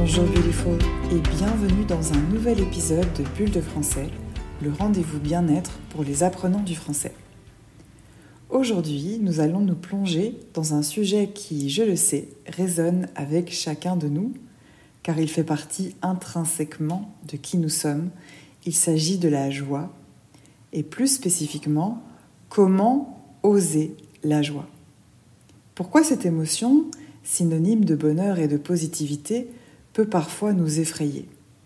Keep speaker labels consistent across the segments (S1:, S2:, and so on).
S1: Bonjour Beautiful et bienvenue dans un nouvel épisode de Bulle de français, le rendez-vous bien-être pour les apprenants du français. Aujourd'hui, nous allons nous plonger dans un sujet qui, je le sais, résonne avec chacun de nous, car il fait partie intrinsèquement de qui nous sommes. Il s'agit de la joie, et plus spécifiquement, comment oser la joie. Pourquoi cette émotion, synonyme de bonheur et de positivité, peut parfois nous effrayer?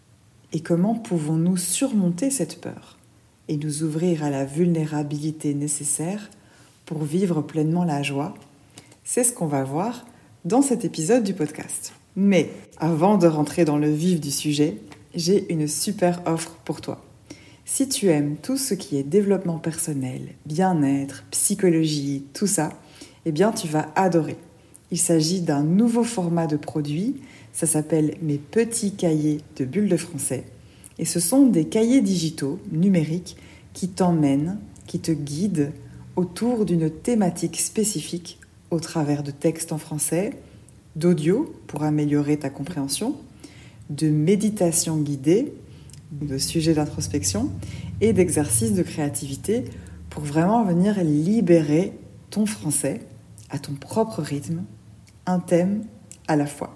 S1: Et comment pouvons-nous surmonter cette peur et nous ouvrir à la vulnérabilité nécessaire pour vivre pleinement la joie? C'est ce qu'on va voir dans cet épisode du podcast. Mais avant de rentrer dans le vif du sujet, j'ai une super offre pour toi. Si tu aimes tout ce qui est développement personnel, bien-être, psychologie, tout ça, eh bien tu vas adorer. Il s'agit d'un nouveau format de produit, ça s'appelle mes petits cahiers de bulles de français. Et ce sont des cahiers digitaux, numériques, qui t'emmènent, qui te guident autour d'une thématique spécifique au travers de textes en français, d'audio pour améliorer ta compréhension, de méditation guidée, de sujets d'introspection et d'exercices de créativité pour vraiment venir libérer ton français à ton propre rythme, un thème à la fois.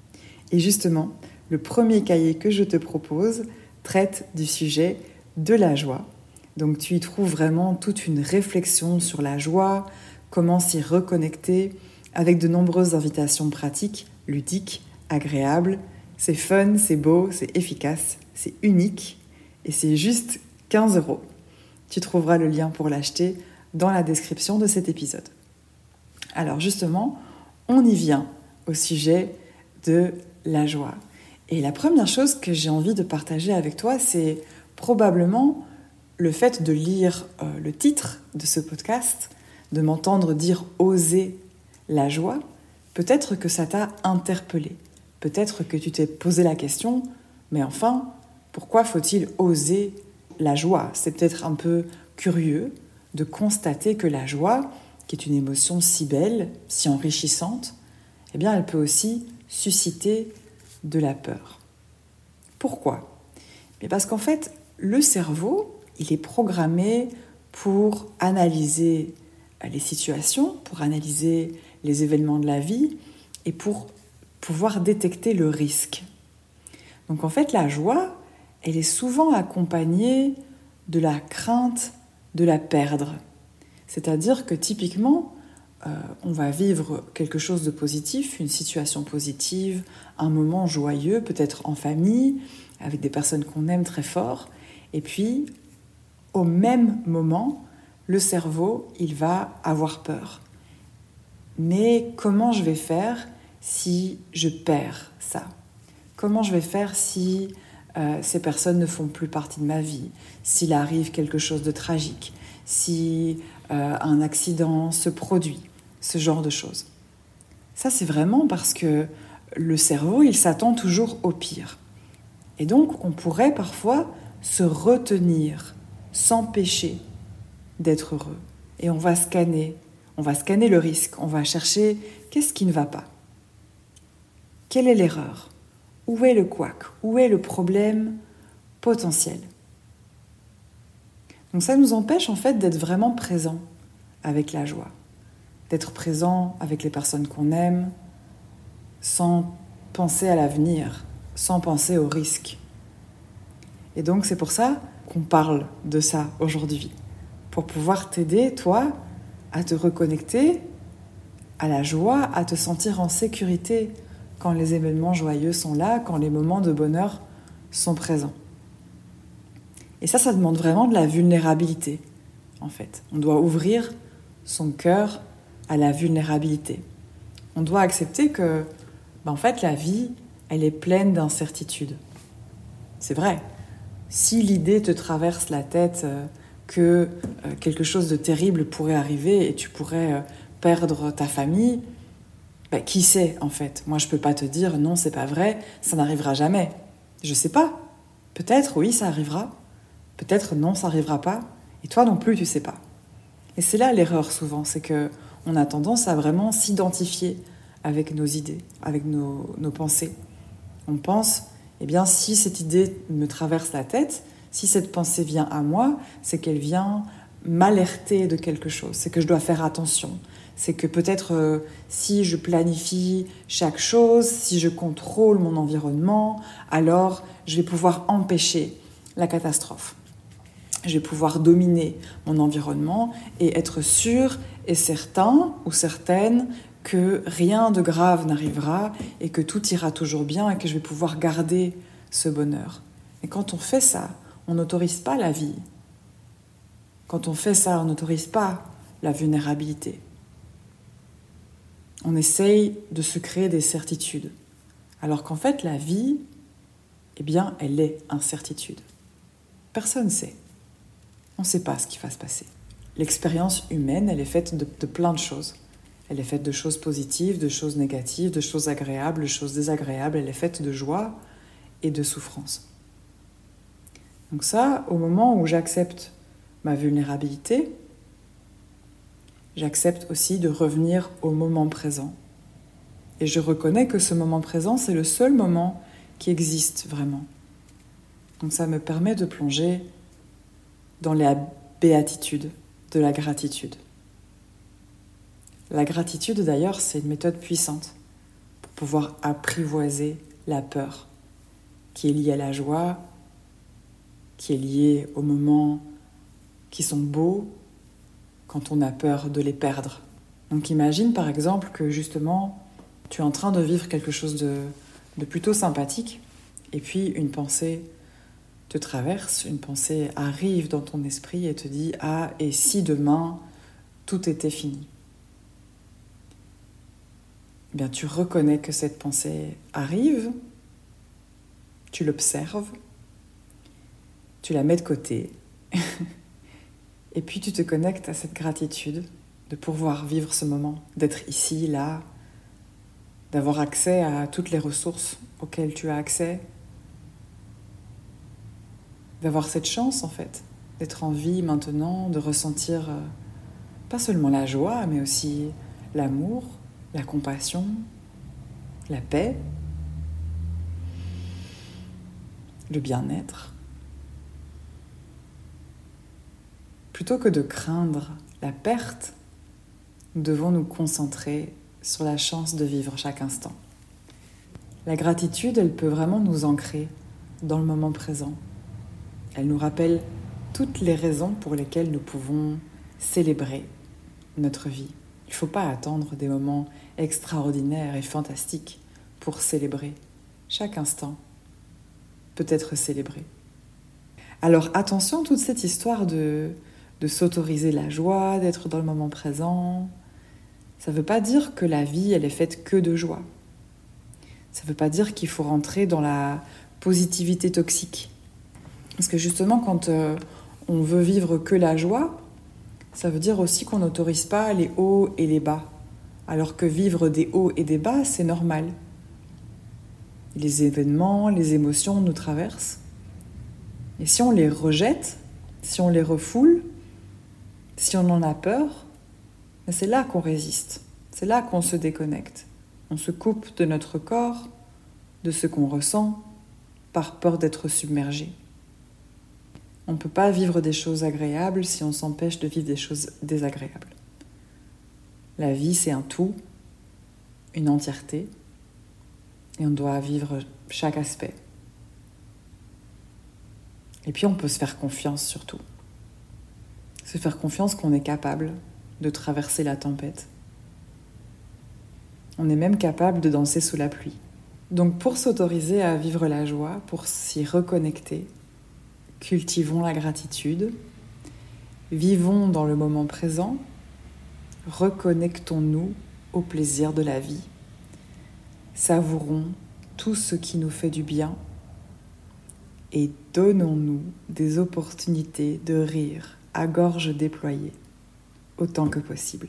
S1: Et justement, le premier cahier que je te propose traite du sujet de la joie. Donc tu y trouves vraiment toute une réflexion sur la joie, comment s'y reconnecter, avec de nombreuses invitations pratiques, ludiques, agréables. C'est fun, c'est beau, c'est efficace, c'est unique et c'est juste 15 €. Tu trouveras le lien pour l'acheter dans la description de cet épisode. Alors justement, on y vient au sujet de la joie. Et la première chose que j'ai envie de partager avec toi, c'est probablement le fait de lire le titre de ce podcast, de m'entendre dire « oser la joie ». Peut-être que ça t'a interpellé. Peut-être que tu t'es posé la question « mais enfin, pourquoi faut-il oser la joie ?» C'est peut-être un peu curieux de constater que la joie, qui est une émotion si belle, si enrichissante, eh bien elle peut aussi susciter de la peur. Pourquoi ? Mais parce qu'en fait, le cerveau, il est programmé pour analyser les situations, pour analyser les événements de la vie et pour pouvoir détecter le risque. Donc en fait, la joie, elle est souvent accompagnée de la crainte de la perdre. C'est-à-dire que typiquement, on va vivre quelque chose de positif, une situation positive, un moment joyeux, peut-être en famille, avec des personnes qu'on aime très fort. Et puis, au même moment, le cerveau, il va avoir peur. Mais comment je vais faire si je perds ça ? Comment je vais faire si ces personnes ne font plus partie de ma vie ? S'il arrive quelque chose de tragique ? Si un accident se produit ? Ce genre de choses. Ça, c'est vraiment parce que le cerveau, il s'attend toujours au pire. Et donc, on pourrait parfois se retenir, s'empêcher d'être heureux. Et on va scanner le risque, on va chercher qu'est-ce qui ne va pas. Quelle est l'erreur ? Où est le couac ? Où est le problème potentiel ? Donc ça nous empêche en fait d'être vraiment présent avec la joie. D'être présent avec les personnes qu'on aime, sans penser à l'avenir, sans penser au risque. Et donc c'est pour ça qu'on parle de ça aujourd'hui, pour pouvoir t'aider, toi, à te reconnecter à la joie, à te sentir en sécurité quand les événements joyeux sont là, quand les moments de bonheur sont présents. Et ça demande vraiment de la vulnérabilité, en fait. On doit ouvrir son cœur à la vulnérabilité. On doit accepter que, en fait, la vie, elle est pleine d'incertitudes. C'est vrai. Si l'idée te traverse la tête que quelque chose de terrible pourrait arriver et tu pourrais perdre ta famille, qui sait, en fait ? Moi, je peux pas te dire, non, c'est pas vrai, ça n'arrivera jamais. Je sais pas. Peut-être, oui, ça arrivera. Peut-être, non, ça n'arrivera pas. Et toi non plus, tu sais pas. Et c'est là l'erreur, souvent, c'est que on a tendance à vraiment s'identifier avec nos idées, avec nos pensées. On pense, si cette idée me traverse la tête, si cette pensée vient à moi, c'est qu'elle vient m'alerter de quelque chose, c'est que je dois faire attention. C'est que peut-être si je planifie chaque chose, si je contrôle mon environnement, alors je vais pouvoir empêcher la catastrophe. Je vais pouvoir dominer mon environnement et être sûr et certain ou certaine que rien de grave n'arrivera et que tout ira toujours bien et que je vais pouvoir garder ce bonheur. Et quand on fait ça, on n'autorise pas la vie. Quand on fait ça, on n'autorise pas la vulnérabilité. On essaye de se créer des certitudes. Alors qu'en fait, la vie, elle est incertitude. Personne ne sait. On ne sait pas ce qui va se passer. L'expérience humaine, elle est faite de plein de choses. Elle est faite de choses positives, de choses négatives, de choses agréables, de choses désagréables. Elle est faite de joie et de souffrance. Donc ça, au moment où j'accepte ma vulnérabilité, j'accepte aussi de revenir au moment présent. Et je reconnais que ce moment présent, c'est le seul moment qui existe vraiment. Donc ça me permet de plonger dans la béatitude de la gratitude. La gratitude, d'ailleurs, c'est une méthode puissante pour pouvoir apprivoiser la peur qui est liée à la joie, qui est liée aux moments qui sont beaux quand on a peur de les perdre. Donc imagine par exemple que justement tu es en train de vivre quelque chose de plutôt sympathique et puis une pensée te traverse, une pensée arrive dans ton esprit et te dit « Ah, et si demain tout était fini ?» Tu reconnais que cette pensée arrive, tu l'observes, tu la mets de côté et puis tu te connectes à cette gratitude de pouvoir vivre ce moment, d'être ici, là, d'avoir accès à toutes les ressources auxquelles tu as accès, d'avoir cette chance en fait, d'être en vie maintenant, de ressentir pas seulement la joie, mais aussi l'amour, la compassion, la paix, le bien-être. Plutôt que de craindre la perte, nous devons nous concentrer sur la chance de vivre chaque instant. La gratitude, elle peut vraiment nous ancrer dans le moment présent. Elle nous rappelle toutes les raisons pour lesquelles nous pouvons célébrer notre vie. Il ne faut pas attendre des moments extraordinaires et fantastiques pour célébrer. Chaque instant peut être célébré. Alors attention, toute cette histoire de s'autoriser la joie, d'être dans le moment présent, ça ne veut pas dire que la vie, elle est faite que de joie. Ça ne veut pas dire qu'il faut rentrer dans la positivité toxique. Parce que justement, quand on veut vivre que la joie, ça veut dire aussi qu'on n'autorise pas les hauts et les bas. Alors que vivre des hauts et des bas, c'est normal. Les événements, les émotions nous traversent. Et si on les rejette, si on les refoule, si on en a peur, c'est là qu'on résiste. C'est là qu'on se déconnecte. On se coupe de notre corps, de ce qu'on ressent, par peur d'être submergé. On ne peut pas vivre des choses agréables si on s'empêche de vivre des choses désagréables. La vie, c'est un tout, une entièreté, et on doit vivre chaque aspect. Et puis on peut se faire confiance surtout. Se faire confiance qu'on est capable de traverser la tempête. On est même capable de danser sous la pluie. Donc pour s'autoriser à vivre la joie, pour s'y reconnecter, cultivons la gratitude, vivons dans le moment présent, reconnectons-nous au plaisir de la vie, savourons tout ce qui nous fait du bien et donnons-nous des opportunités de rire à gorge déployée, autant que possible.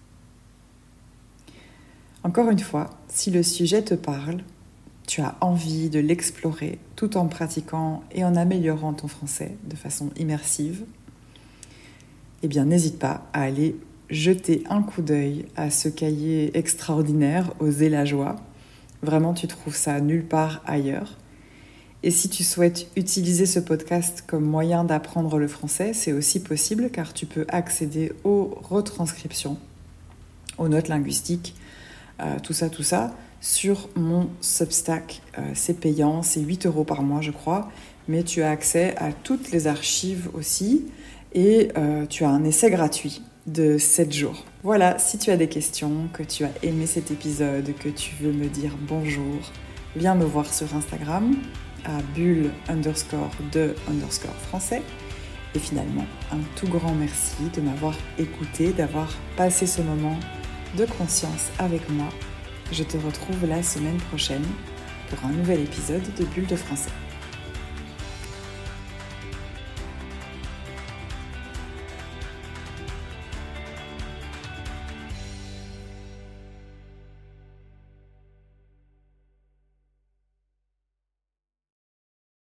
S1: Encore une fois, si le sujet te parle, tu as envie de l'explorer tout en pratiquant et en améliorant ton français de façon immersive, n'hésite pas à aller jeter un coup d'œil à ce cahier extraordinaire, Oser la joie, Vraiment, tu trouves ça nulle part ailleurs. Et si tu souhaites utiliser ce podcast comme moyen d'apprendre le français, c'est aussi possible car tu peux accéder aux retranscriptions, aux notes linguistiques, tout ça, sur mon Substack. C'est payant, c'est 8 € par mois je crois, mais tu as accès à toutes les archives aussi et tu as un essai gratuit de 7 jours. Voilà, si tu as des questions, que tu as aimé cet épisode, que tu veux me dire bonjour, viens me voir sur Instagram à bulle_de_français. Et finalement, un tout grand merci de m'avoir écouté, d'avoir passé ce moment de conscience avec moi. Je te retrouve la semaine prochaine pour un nouvel épisode de Bulle de français.